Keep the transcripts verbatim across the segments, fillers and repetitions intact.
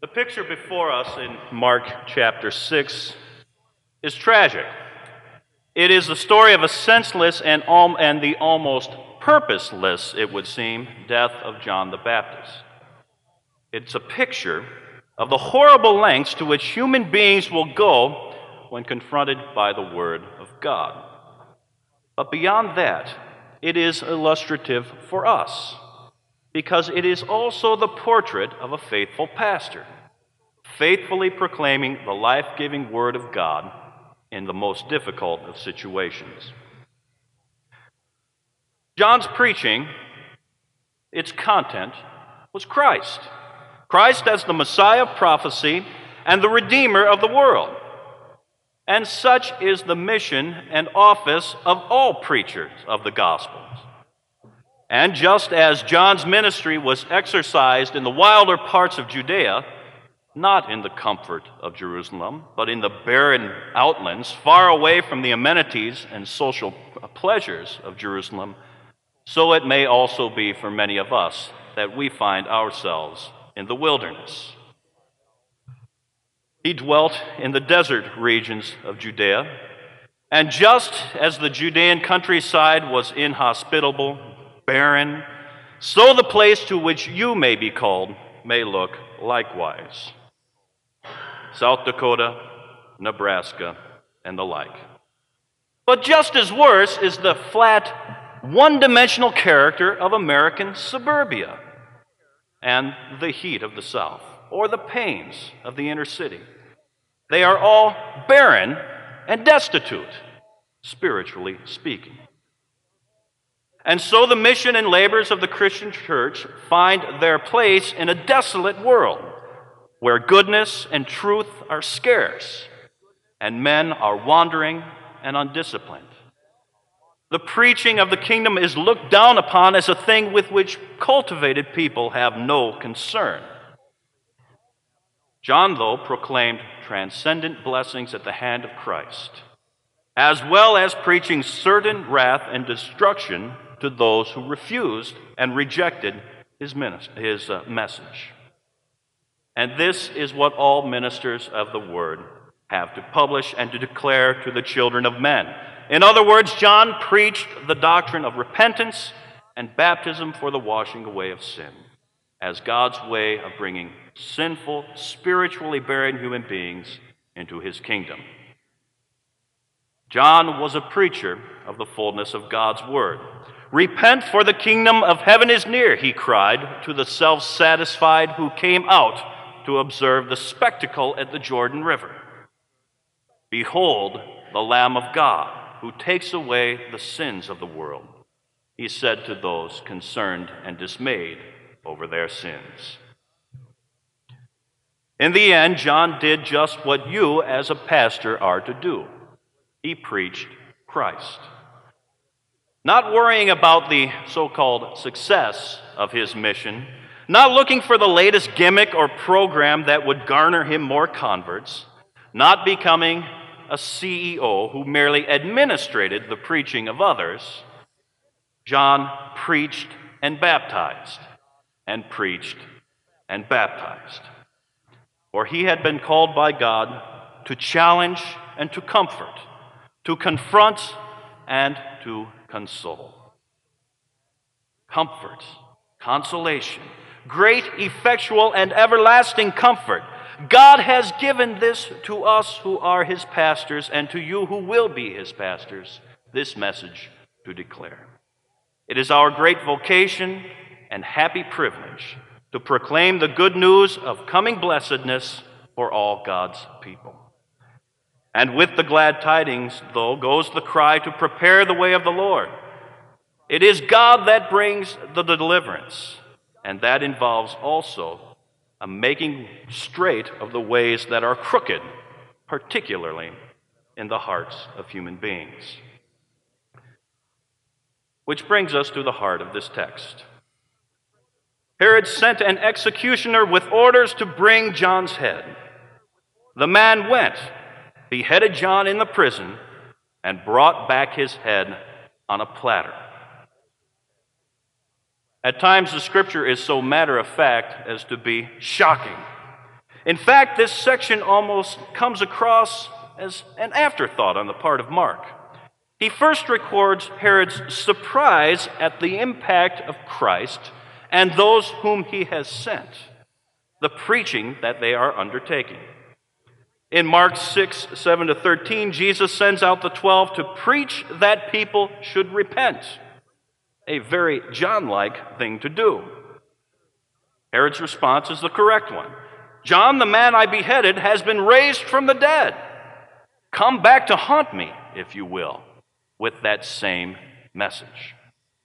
The picture before us in Mark chapter six is tragic. It is the story of a senseless and, al- and the almost purposeless, it would seem, death of John the Baptist. It's a picture of the horrible lengths to which human beings will go when confronted by the Word of God. But beyond that, it is illustrative for us, because it is also the portrait of a faithful pastor, faithfully proclaiming the life-giving Word of God in the most difficult of situations. John's preaching, its content, was Christ. Christ as the Messiah of prophecy and the Redeemer of the world. And such is the mission and office of all preachers of the Gospels. And just as John's ministry was exercised in the wilder parts of Judea, not in the comfort of Jerusalem, but in the barren outlands, far away from the amenities and social pleasures of Jerusalem, so it may also be for many of us that we find ourselves in the wilderness. He dwelt in the desert regions of Judea, and just as the Judean countryside was inhospitable, barren, so the place to which you may be called may look likewise. South Dakota, Nebraska, and the like. But just as worse is the flat, one-dimensional character of American suburbia and the heat of the South, or the pains of the inner city. They are all barren and destitute, spiritually speaking. And so the mission and labors of the Christian church find their place in a desolate world, where goodness and truth are scarce, and men are wandering and undisciplined. The preaching of the kingdom is looked down upon as a thing with which cultivated people have no concern. John, though, proclaimed transcendent blessings at the hand of Christ, as well as preaching certain wrath and destruction to those who refused and rejected his, his uh, message. And this is what all ministers of the word have to publish and to declare to the children of men. In other words, John preached the doctrine of repentance and baptism for the washing away of sin as God's way of bringing sinful, spiritually barren human beings into his kingdom. John was a preacher of the fullness of God's word. Repent, for the kingdom of heaven is near, he cried to the self-satisfied who came out to observe the spectacle at the Jordan River. Behold, the Lamb of God, who takes away the sins of the world, he said to those concerned and dismayed over their sins. In the end, John did just what you as a pastor are to do. He preached Christ. Not worrying about the so-called success of his mission, not looking for the latest gimmick or program that would garner him more converts, not becoming a C E O who merely administrated the preaching of others, John preached and baptized, and preached and baptized. For he had been called by God to challenge and to comfort, to confront and to console. Comfort, consolation, great, effectual, and everlasting comfort. God has given this to us who are his pastors, and to you who will be his pastors, this message to declare. It is our great vocation and happy privilege to proclaim the good news of coming blessedness for all God's people. And with the glad tidings, though, goes the cry to prepare the way of the Lord. It is God that brings the deliverance, and that involves also a making straight of the ways that are crooked, particularly in the hearts of human beings. Which brings us to the heart of this text. Herod sent an executioner with orders to bring John's head. The man went, beheaded John in the prison, and brought back his head on a platter. At times, the scripture is so matter of fact as to be shocking. In fact, this section almost comes across as an afterthought on the part of Mark. He first records Herod's surprise at the impact of Christ and those whom he has sent, the preaching that they are undertaking. In Mark six, seven to thirteen, Jesus sends out the twelve to preach that people should repent, a very John-like thing to do. Herod's response is the correct one. John, the man I beheaded, has been raised from the dead. Come back to haunt me, if you will, with that same message.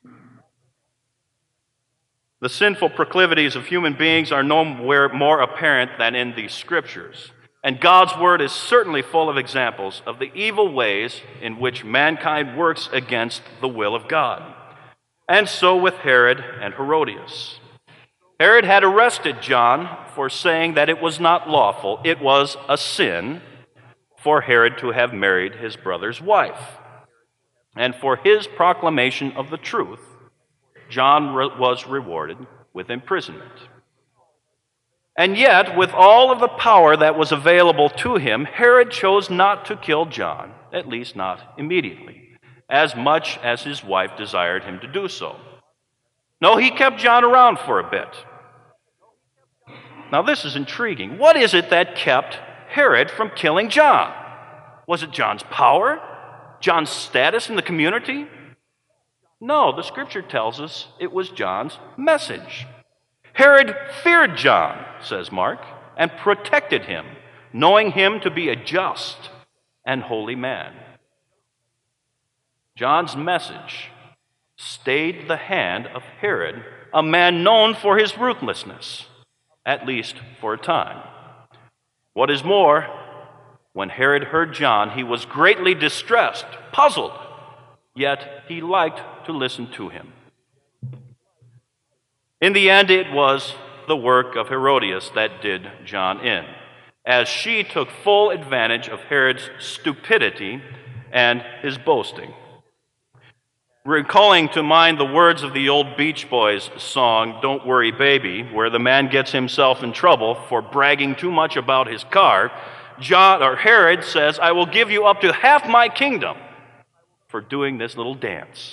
The sinful proclivities of human beings are nowhere more apparent than in the Scriptures. And God's Word is certainly full of examples of the evil ways in which mankind works against the will of God. And so with Herod and Herodias. Herod had arrested John for saying that it was not lawful, it was a sin for Herod to have married his brother's wife. And for his proclamation of the truth, John re- was rewarded with imprisonment. And yet, with all of the power that was available to him, Herod chose not to kill John, at least not immediately, as much as his wife desired him to do so. No, he kept John around for a bit. Now, this is intriguing. What is it that kept Herod from killing John? Was it John's power? John's status in the community? No, the Scripture tells us it was John's message. Herod feared John, says Mark, and protected him, knowing him to be a just and holy man. John's message stayed the hand of Herod, a man known for his ruthlessness, at least for a time. What is more, when Herod heard John, he was greatly distressed, puzzled, yet he liked to listen to him. In the end, it was the work of Herodias that did John in, as she took full advantage of Herod's stupidity and his boasting. Recalling to mind the words of the old Beach Boys song, Don't Worry Baby, where the man gets himself in trouble for bragging too much about his car, John, or Herod says, I will give you up to half my kingdom for doing this little dance.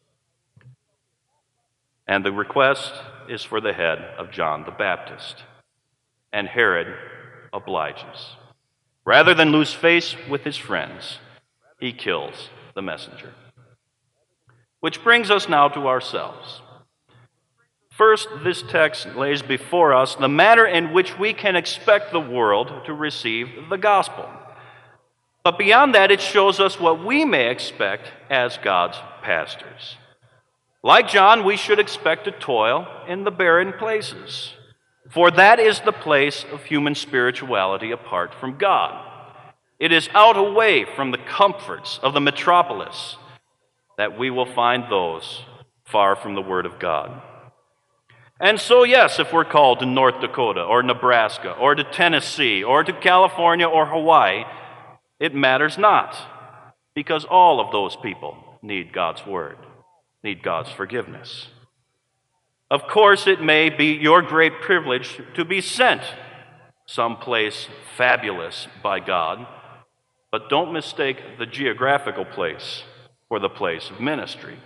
And the request is for the head of John the Baptist. And Herod obliges. Rather than lose face with his friends, he kills the messenger. Which brings us now to ourselves. First, this text lays before us the manner in which we can expect the world to receive the gospel. But beyond that, it shows us what we may expect as God's pastors. Like John, we should expect to toil in the barren places, for that is the place of human spirituality apart from God. It is out away from the comforts of the metropolis that we will find those far from the Word of God. And so, yes, if we're called to North Dakota or Nebraska or to Tennessee or to California or Hawaii, it matters not, because all of those people need God's Word, need God's forgiveness. Of course, it may be your great privilege to be sent someplace fabulous by God, but don't mistake the geographical place for the place of ministry.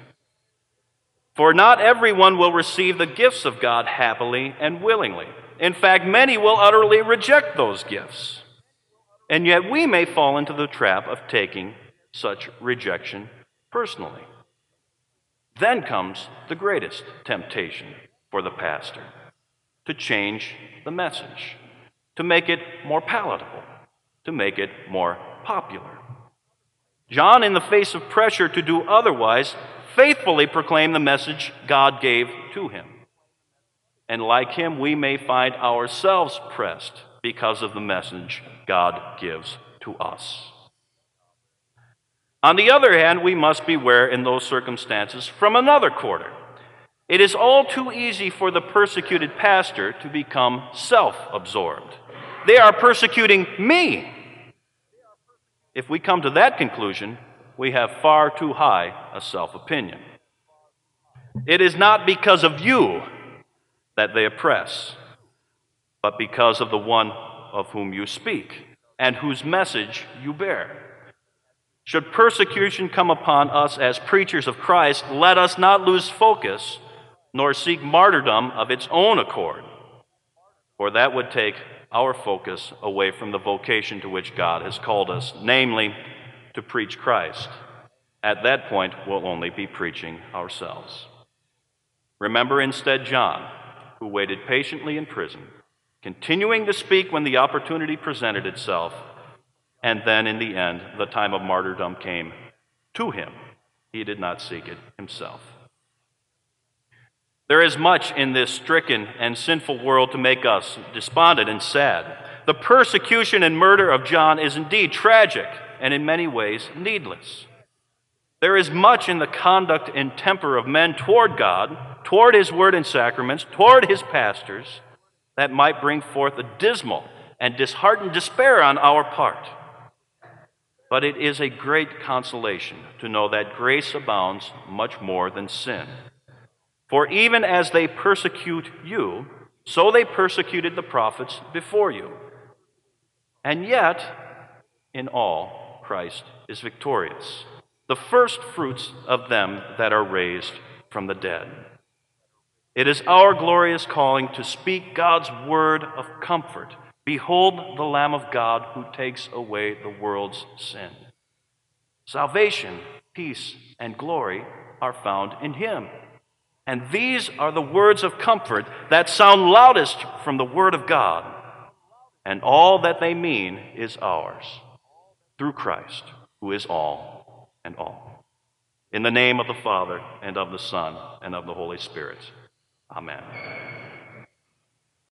For not everyone will receive the gifts of God happily and willingly. In fact, many will utterly reject those gifts. And yet we may fall into the trap of taking such rejection personally. Then comes the greatest temptation for the pastor, to change the message, to make it more palatable, to make it more popular. John, in the face of pressure to do otherwise, faithfully proclaimed the message God gave to him. And like him, we may find ourselves pressed because of the message God gives to us. On the other hand, we must beware in those circumstances from another quarter. It is all too easy for the persecuted pastor to become self-absorbed. They are persecuting me. If we come to that conclusion, we have far too high a self-opinion. It is not because of you that they oppress, but because of the one of whom you speak and whose message you bear. Should persecution come upon us as preachers of Christ, let us not lose focus nor seek martyrdom of its own accord, for that would take our focus away from the vocation to which God has called us, namely, to preach Christ. At that point, we'll only be preaching ourselves. Remember instead John, who waited patiently in prison, continuing to speak when the opportunity presented itself, and then in the end, the time of martyrdom came to him. He did not seek it himself. There is much in this stricken and sinful world to make us despondent and sad. The persecution and murder of John is indeed tragic and in many ways needless. There is much in the conduct and temper of men toward God, toward his word and sacraments, toward his pastors, that might bring forth a dismal and disheartened despair on our part. But it is a great consolation to know that grace abounds much more than sin. For even as they persecute you, so they persecuted the prophets before you. And yet, in all, Christ is victorious, the first fruits of them that are raised from the dead. It is our glorious calling to speak God's word of comfort. Behold the Lamb of God who takes away the world's sin. Salvation, peace, and glory are found in him. And these are the words of comfort that sound loudest from the word of God. And all that they mean is ours, through Christ, who is all and all. In the name of the Father, and of the Son, and of the Holy Spirit. Amen.